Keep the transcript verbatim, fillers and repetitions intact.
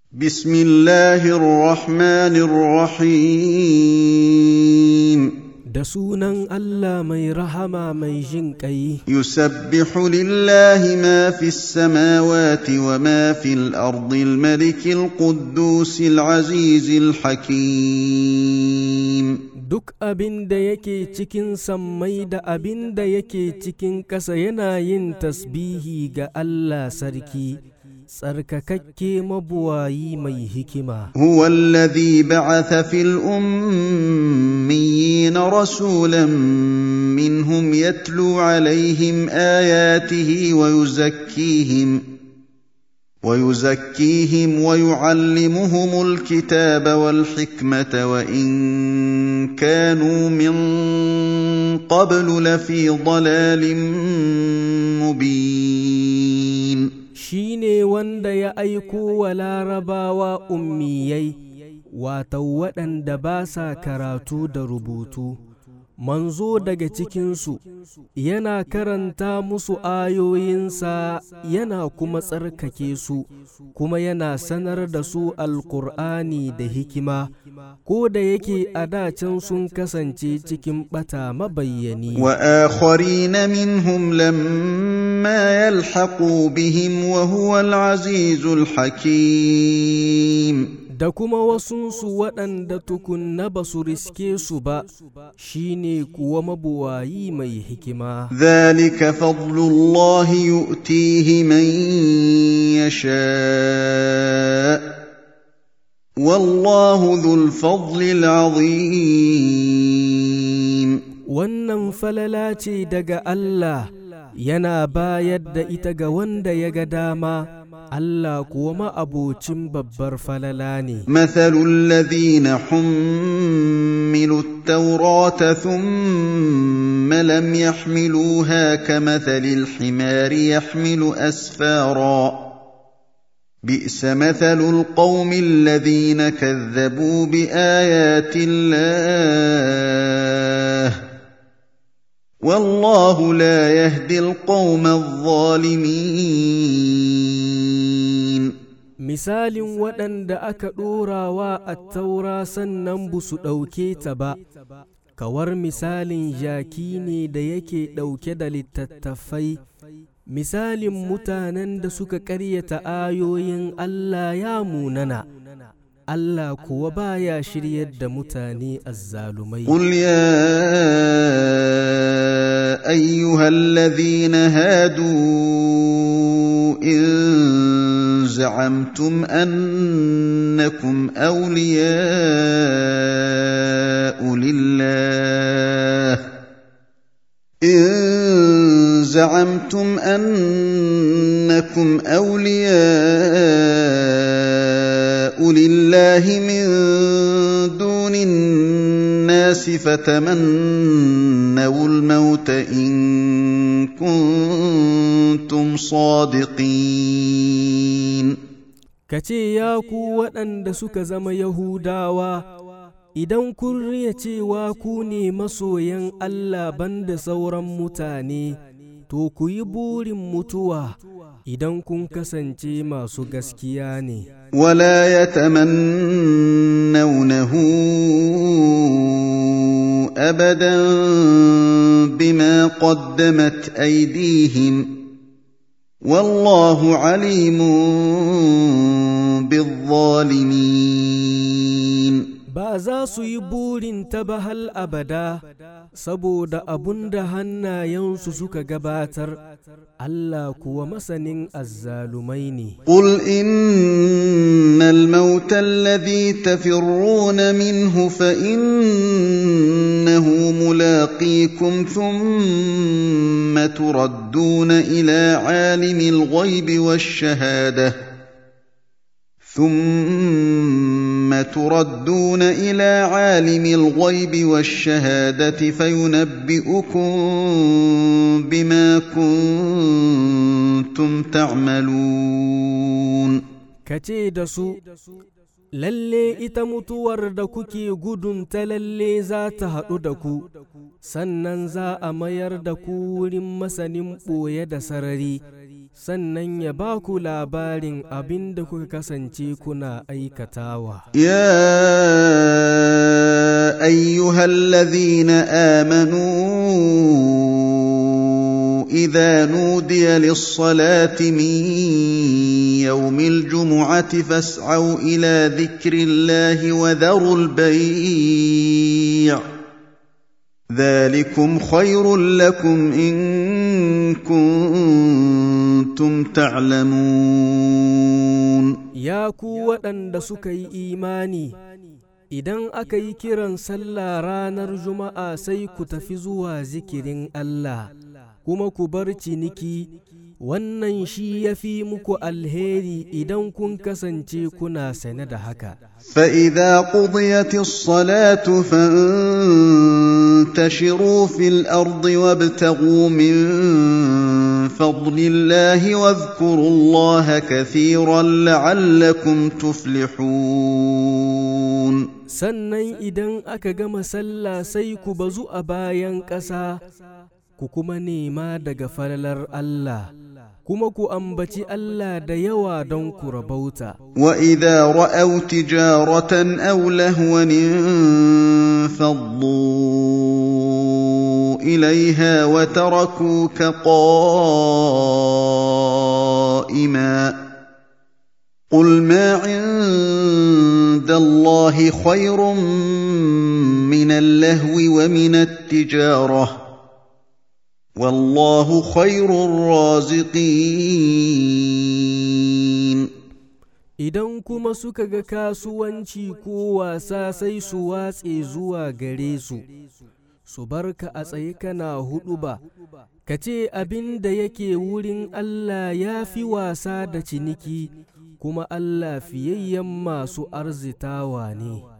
بسم الله الرحمن الرحيم da sunan Allah mai rahama mai jin ƙai. Yusabbihu lillahi ma fi samawati wa ma fi al-ardi al-maliki al-quddus al-aziz al-hakim. Duk abin da yake cikin sammai da abin da yake cikin ƙasa yana yin tasbihi ga Allah sarki, tsarkakakke mabuwayi mai hikima. Huwa alladhi ba'atha fil ummiyyin rasulan minhum yatlu alayhim ayatihi wa yuzakkihim ويزكيهم ويعلمهم الكتاب والحكمة وإن كانوا من قبل لفي ضلال مبين. shine wanda ya aiko wa larabawa ummiyai, wato waɗanda ba sa karatu da rubutu, manzo daga cikinsu, yana karanta musu ayoyinsa, yana kuma tsarkake su, kuma yana sanar da su alƙur'ani da hikima, ko da yake a dacen sun kasance cikin ɓata mabayyani. Wa akharina minhum lamma yalhaqu bihim wa huwa al-azizul hakim. Da kuma wasunsu waɗanda tukunna ba su riske su ba, shi ne kuwa mabuwayi mai hikima. Zalika fadlullahi yu'tihi man yasha, wallahu dhul fadlil azim. Wannan falala ce daga Allah, yana bayar da ita ga wanda ya ga dama. Allah kuwa ma'abocin babbar falala ne. Mathalul ladhina hummilu at-taurata thumma lam yahmiluha kamathalil himari yahmilu asfara. Bi'sa mathalul qaumi alladhina kadhabu biayati Allah. Wallahu la yahdi al-qauma adh-dhalimin. Misalin waɗanda aka ɗorawa a taura sannan bu su ɗauke ta ba, kawar misalin jaki ne da yake ɗauke da littattafai, misalin mutanen da suka ƙaryata ayoyin Allah ya munana. Allah kuwa baya shiryar da mutane azzalumai. Qul ya ayyuhal ladhina hadu in زعمتم أنكم أولياء لله إن زعمتم أنكم أولياء لله من دون الناس فتمنوا الموت إن كنتم صادقين. Kace ya ku waɗanda suka zama Yahudawa, idan kun riya cewa ku ne masoyan Allah banda sauran mutane, to ku yi burin mutuwa idan kun kasance masu gaskiya ne. Wala yatamannawnahu abadan bima qaddamat aydihim. والله عليم بالظالمين. ba za su yi burin ta ba hal abada saboda abun da hannayensu suka gabatar, Allah kuwa masanin azzalumai ne. Qul innal mauta alladhi tafirruna minhu fa innahu mulaqikum thumma turadduna ila alimil ghaibi wash-shahada ثم تردون إلى عالم الغيب والشهادة فينبئكم بما كنتم تعملون. kace da su, lalle ita mutuwar da kuke gudun ta lalle za ta haɗu da ku, sannan za a mayar da ku wurin masanin ɓoye da sarari, sannan ya ba ku labarin abin da kuka kasance kuna aikatawa. Ya ayyuhallazina amanu idza nudiya lis-salati min yawmil jumu'ati fas'au ila dhikrillahi wa dharul bay'. ذلكم خير لكم إن كنتم تعلمون. يا ku waɗanda suka yi imani, idan aka yi kiran sallah ranar Juma'a sai ku tafi zuwa zikirin Allah, kuma ku bar ciniki, wannan shi ya fi muku alheri idan kun kasance kuna sane da haka. فإذا قضيت الصلاة فانتشروا في الأرض وابتغوا من فضل الله واذكروا الله كثيرا لعلكم تفلحون. sannan idan aka gama sallah sai ku bazu a bayan ƙasa, ku kuma nema daga falalar Allah, kuma ku ambaci Allah da yawa don ku rabauta. Wa idza ra'aw tijaratan aw lahwan faddu ilayha wa tarakuka qa'ima. قل ما عند الله خير من اللهو ومن التجارة والله خير الرازقين. Idan kuma suka ga kasuwanci ko wasa sai su watse zuwa gare su, su barka a tsaye kana huɗuba, ka ce abin da yake wurin Allah ya fi wasa da ciniki, kuma Allah fiyayyen masu arzitawa ne.